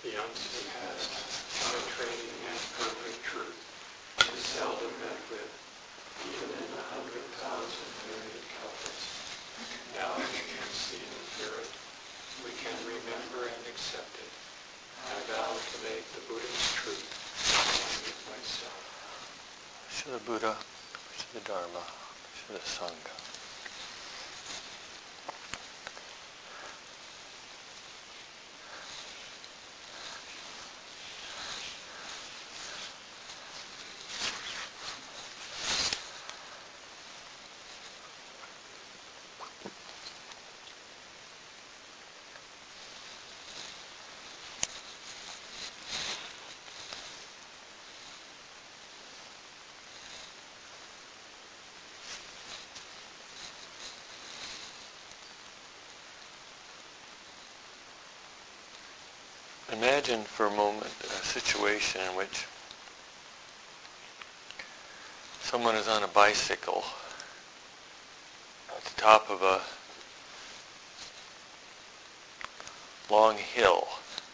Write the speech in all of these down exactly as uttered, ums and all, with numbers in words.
The unsurpassed, penetrating and perfect truth is seldom met with, even in a hundred thousand myriad couplets. Now we can see and hear it. We can remember and accept it. I vow to make the Buddha's truth one with myself. To the Buddha, to the Dharma, to the Sangha. Imagine for a moment a situation in which someone is on a bicycle at the top of a long hill.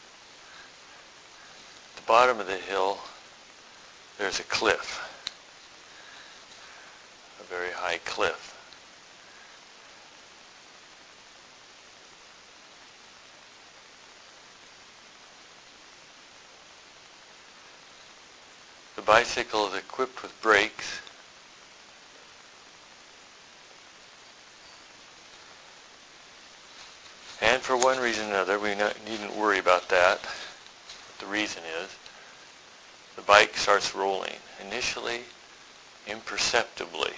At the bottom of the hill, there's a cliff, a very high cliff. The bicycle is equipped with brakes, and for one reason or another, we not, needn't worry about that. What the reason is, the bike starts rolling, initially imperceptibly,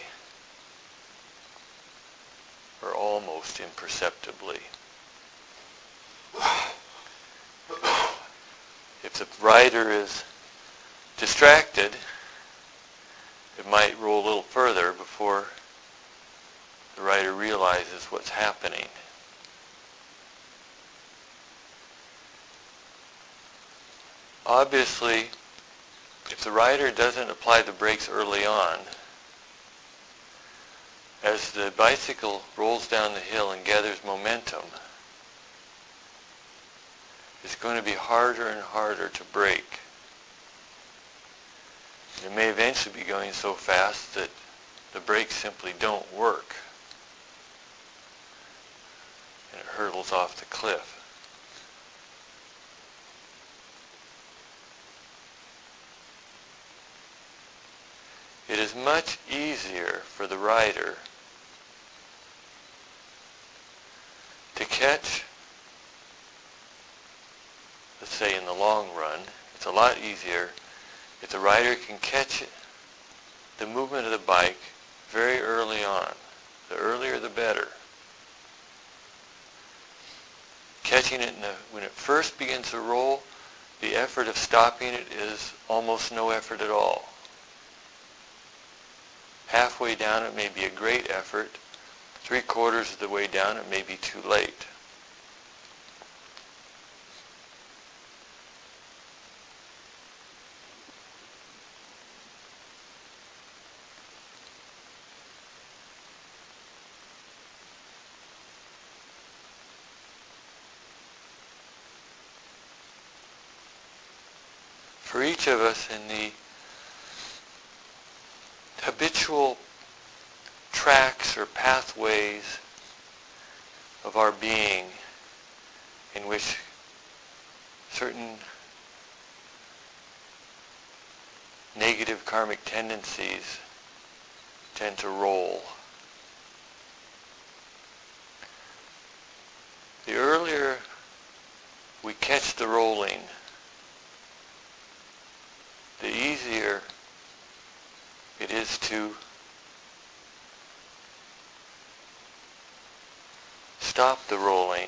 or almost imperceptibly. If the rider is distracted, it might roll a little further before the rider realizes what's happening. Obviously, if the rider doesn't apply the brakes early on, as the bicycle rolls down the hill and gathers momentum, it's going to be harder and harder to brake. It may eventually be going so fast that the brakes simply don't work, and it hurtles off the cliff. It is much easier for the rider to catch, let's say in the long run, it's a lot easier if the rider can catch the movement of the bike very early on. The earlier the better. Catching it in the, when it first begins to roll, the effort of stopping it is almost no effort at all. Halfway down it may be a great effort. Three quarters of the way down it may be too late. For each of us in the habitual tracks or pathways of our being in which certain negative karmic tendencies tend to roll. The earlier we catch the rolling, the easier it is to stop the rolling,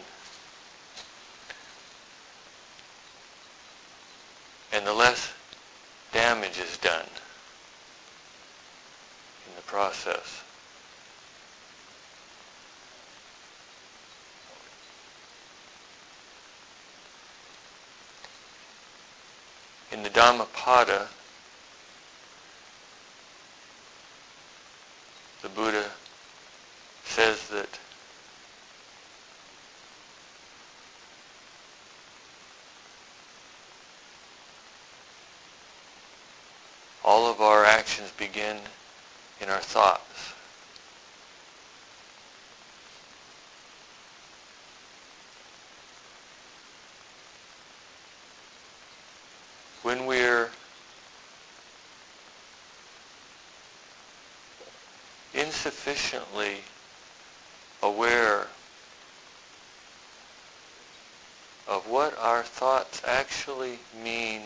and the less damage is done in the process. In the Dhammapada, the Buddha says that all of our actions begin in our thoughts. When we're insufficiently aware of what our thoughts actually mean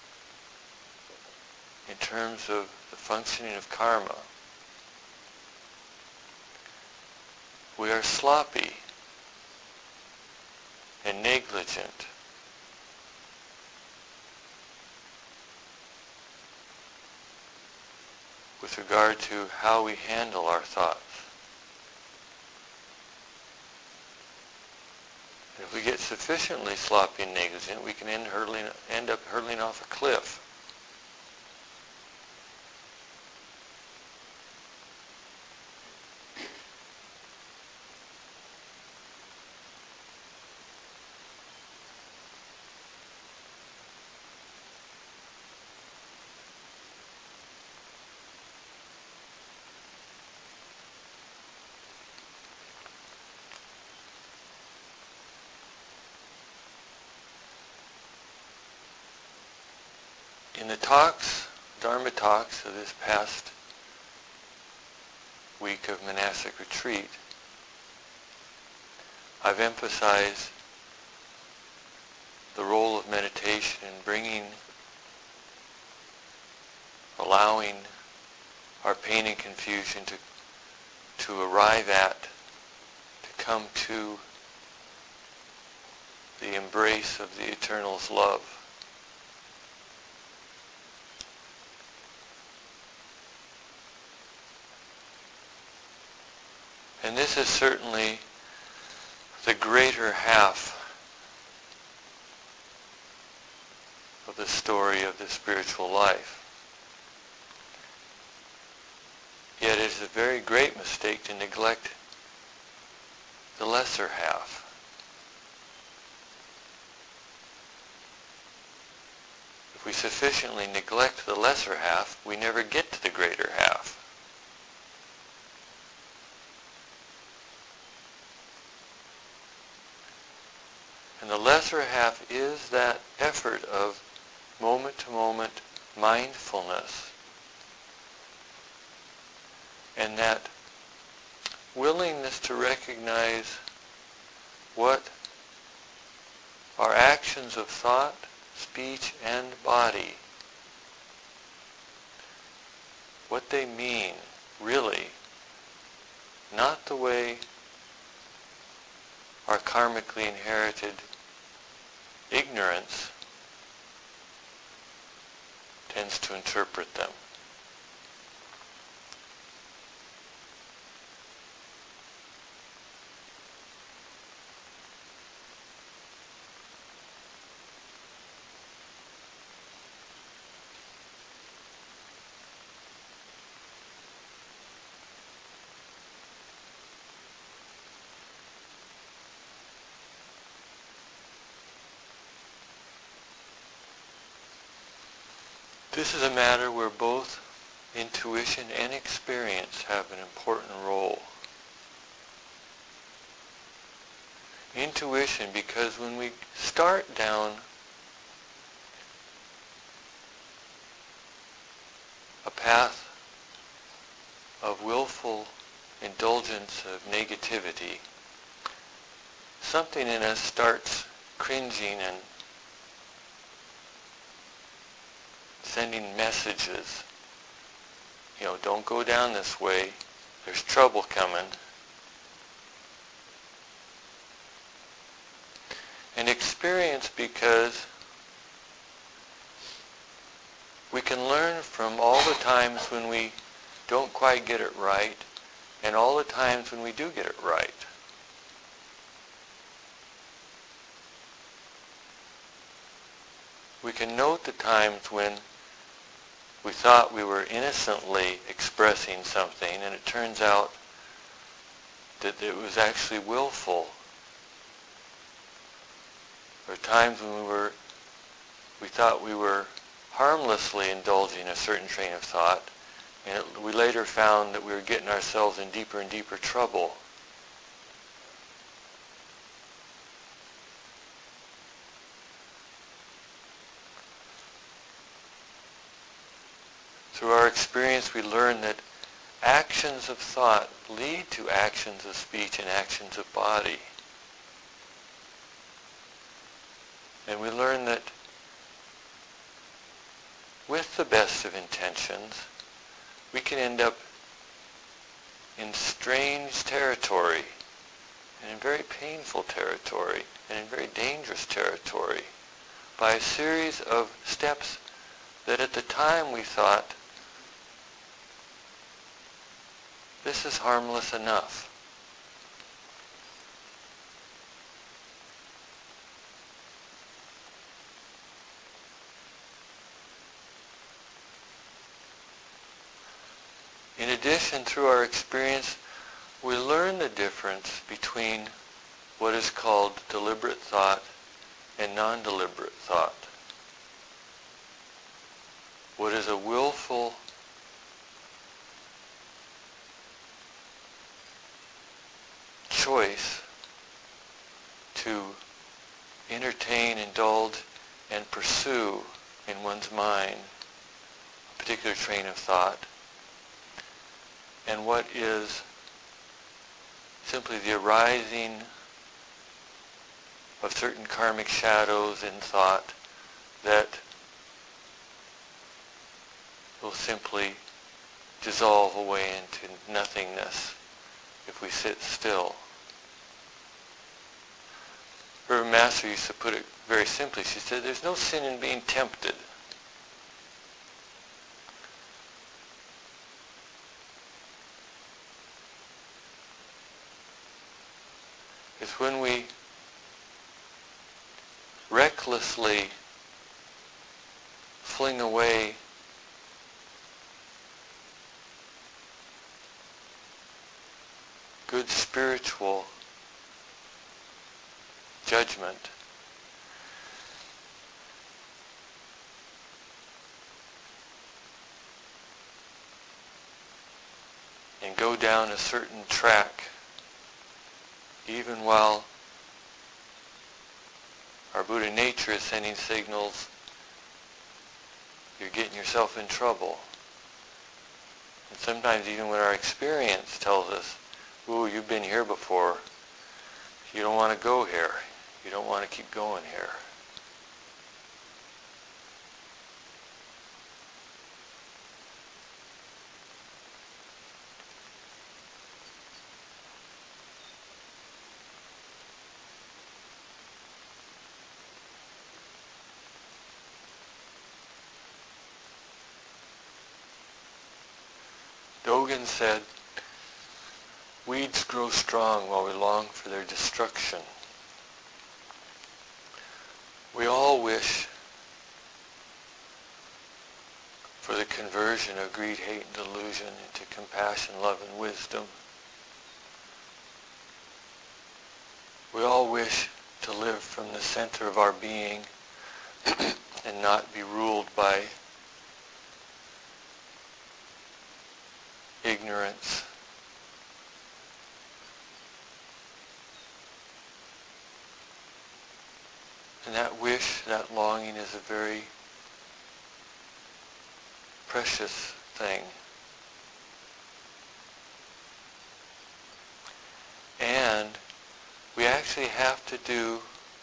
in terms of the functioning of karma, we are sloppy and negligent. With regard to how we handle our thoughts. And if we get sufficiently sloppy and negligent, we can end, hurtling, end up hurtling off a cliff. In the talks, Dharma talks of this past week of monastic retreat, I've emphasized the role of meditation in bringing, allowing our pain and confusion to, to arrive at, to come to the embrace of the Eternal's love. And this is certainly the greater half of the story of the spiritual life. Yet it is a very great mistake to neglect the lesser half. If we sufficiently neglect the lesser half, we never get to the greater half. And the lesser half is that effort of moment-to-moment mindfulness and that willingness to recognize what our actions of thought, speech, and body, what they mean, really, not the way our karmically inherited ignorance tends to interpret them. This is a matter where both intuition and experience have an important role. Intuition, because when we start down a path of willful indulgence of negativity, something in us starts cringing and sending messages. You know, don't go down this way. There's trouble coming. And experience, because we can learn from all the times when we don't quite get it right and all the times when we do get it right. We can note the times when we thought we were innocently expressing something, and it turns out that it was actually willful. There are times when we were, we thought we were harmlessly indulging a certain train of thought, and it, we later found that we were getting ourselves in deeper and deeper trouble. Through our experience, we learn that actions of thought lead to actions of speech and actions of body. And we learn that with the best of intentions, we can end up in strange territory, and in very painful territory, and in very dangerous territory, by a series of steps that at the time we thought, this is harmless enough. In addition, through our experience, we learn the difference between what is called deliberate thought and non-deliberate thought. What is a willful choice to entertain, indulge, and pursue in one's mind a particular train of thought, and what is simply the arising of certain karmic shadows in thought that will simply dissolve away into nothingness if we sit still. Her master used to put it very simply. She said, there's no sin in being tempted. It's when we recklessly fling away good spiritual judgment and go down a certain track, even while our Buddha nature is sending signals, you're getting yourself in trouble. And sometimes even when our experience tells us, ooh, you've been here before, you don't want to go here, you don't want to keep going here. Dogen said, weeds grow strong while we long for their destruction. We all wish for the conversion of greed, hate, and delusion into compassion, love, and wisdom. We all wish to live from the center of our being and not be ruled by ignorance. And that wish, that longing is a very precious thing. And we actually have to do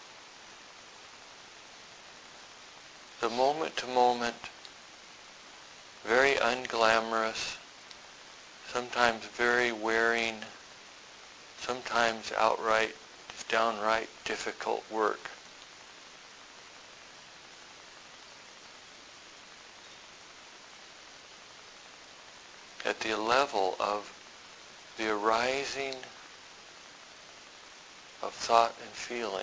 the moment-to-moment, very unglamorous, sometimes very wearing, sometimes outright, downright difficult work. At the level of the arising of thought and feeling.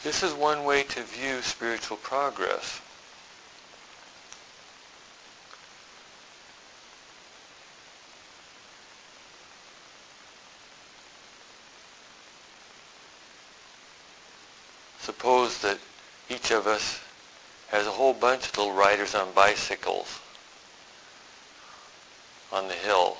This is one way to view spiritual progress. Suppose that each of us has a whole bunch of little riders on bicycles on the hill.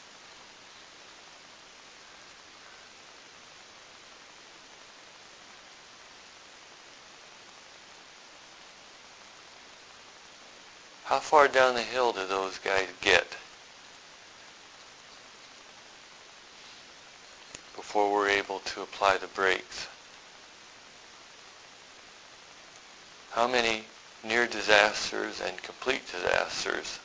How far down the hill do those guys get before we're able to apply the brakes? How many near disasters and complete disasters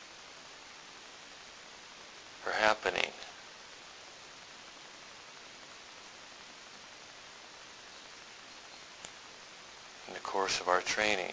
are happening? In the course of our training.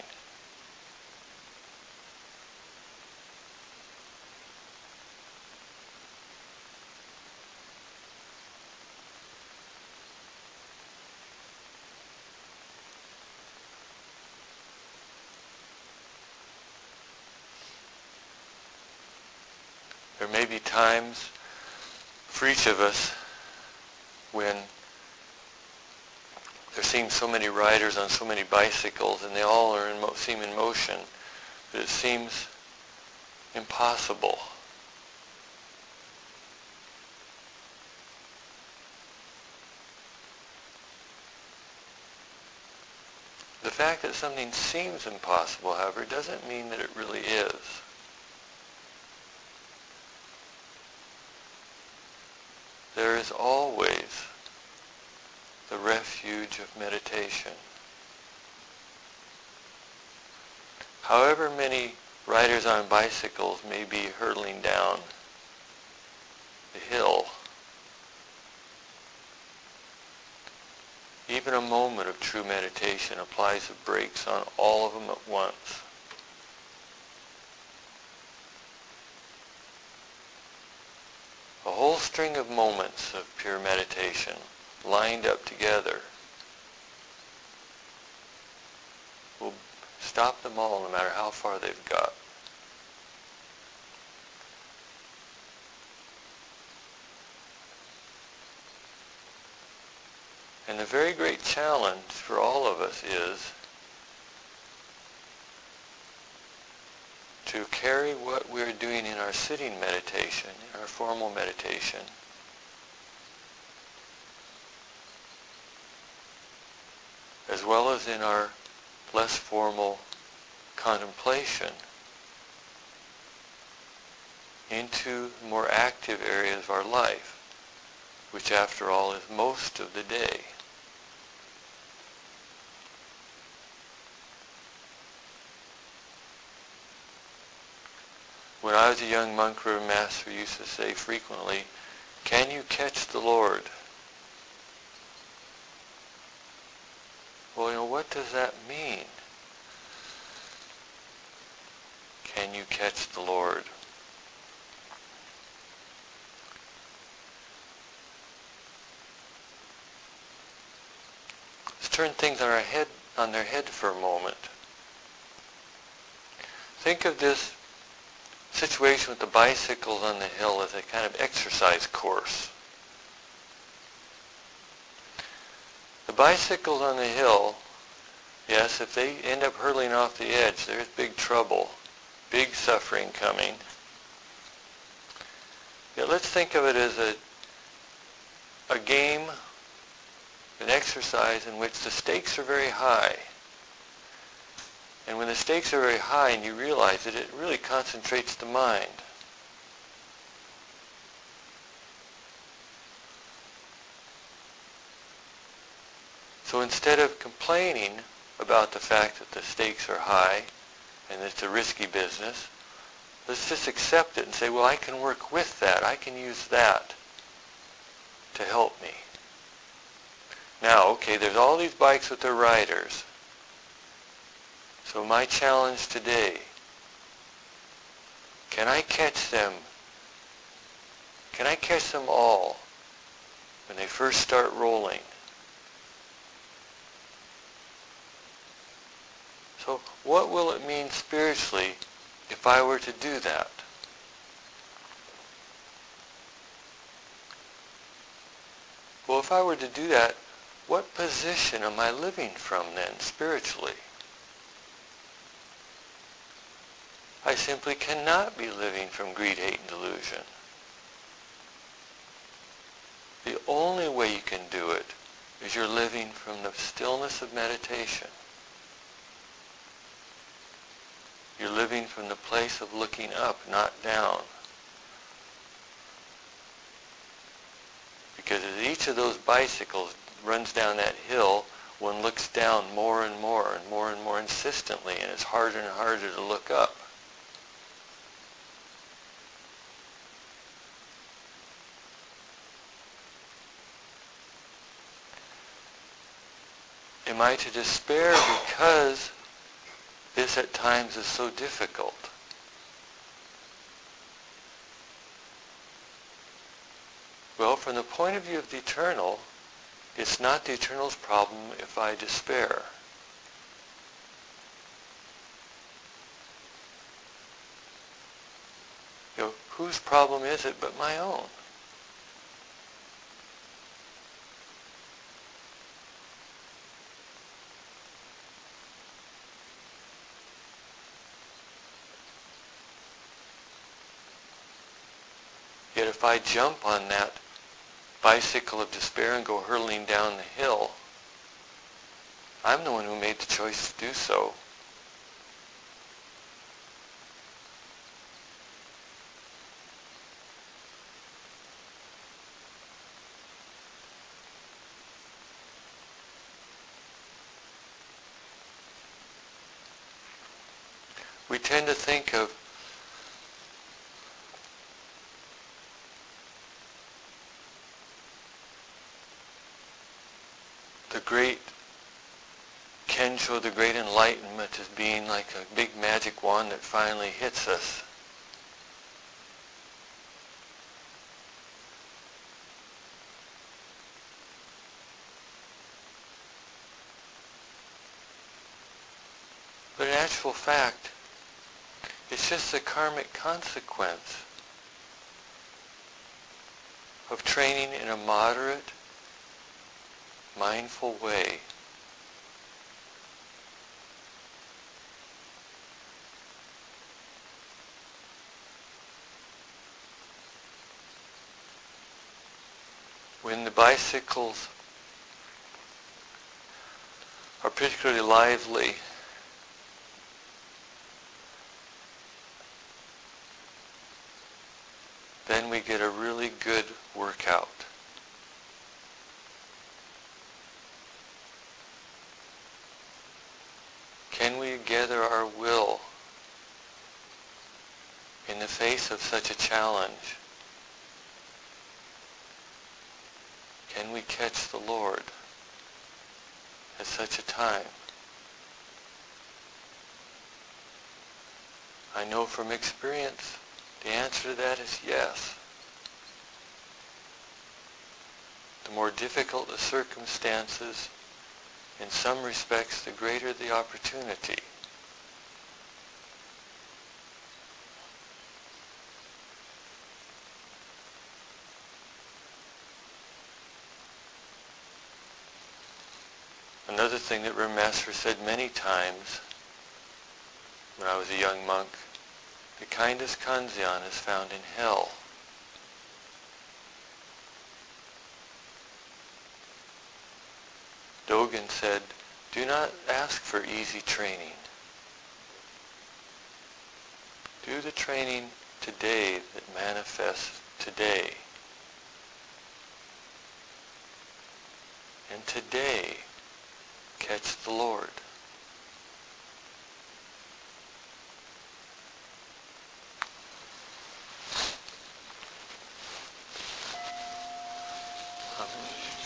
There may be times for each of us when there seems so many riders on so many bicycles and they all are in mo- seem in motion that it seems impossible. The fact that something seems impossible, however, doesn't mean that it really is. There is always the refuge of meditation. However many riders on bicycles may be hurtling down the hill, even a moment of true meditation applies the brakes on all of them at once. A whole string of moments of pure meditation lined up together will stop them all no matter how far they've got. And the very great challenge for all of us is to carry what we're doing in our sitting meditation, in our formal meditation, as well as in our less formal contemplation, into more active areas of our life, which after all is most of the day. When I was a young monk, Reverend Master used to say frequently, "Can you catch the Lord?" Well, you know, what does that mean? Can you catch the Lord? Let's turn things on our head, on their head for a moment. Think of this situation with the bicycles on the hill as a kind of exercise course. The bicycles on the hill, yes, if they end up hurtling off the edge, there's big trouble, big suffering coming. Yet let's think of it as a, a game, an exercise in which the stakes are very high. And when the stakes are very high and you realize it, it really concentrates the mind. So instead of complaining about the fact that the stakes are high and it's a risky business, let's just accept it and say, well, I can work with that. I can use that to help me. Now, okay, there's all these bikes with their riders. So my challenge today, can I catch them? Can I catch them all when they first start rolling? So what will it mean spiritually if I were to do that? Well, if I were to do that, what position am I living from then, spiritually? I simply cannot be living from greed, hate, and delusion. The only way you can do it is you're living from the stillness of meditation. You're living from the place of looking up, not down. Because as each of those bicycles runs down that hill, one looks down more and more and more and more insistently, and it's harder and harder to look up. Am I to despair because this at times is so difficult? Well, from the point of view of the eternal, it's not the eternal's problem if I despair. You know, whose problem is it but my own? Yet if I jump on that bicycle of despair and go hurtling down the hill, I'm the one who made the choice to do so. We tend to think of the great Kensho, the great enlightenment, as being like a big magic wand that finally hits us. But in actual fact, it's just a karmic consequence of training in a moderate, mindful way. When the bicycles are particularly lively, then we get a really good workout. Can we gather our will in the face of such a challenge? Can we catch the Lord at such a time? I know from experience the answer to that is yes. The more difficult the circumstances, in some respects, the greater the opportunity. Another thing that Rim Master said many times when I was a young monk, the kindest Kanzeon is found in hell. Dogen said, do not ask for easy training. Do the training today that manifests today. And today, catch the Lord. Amen.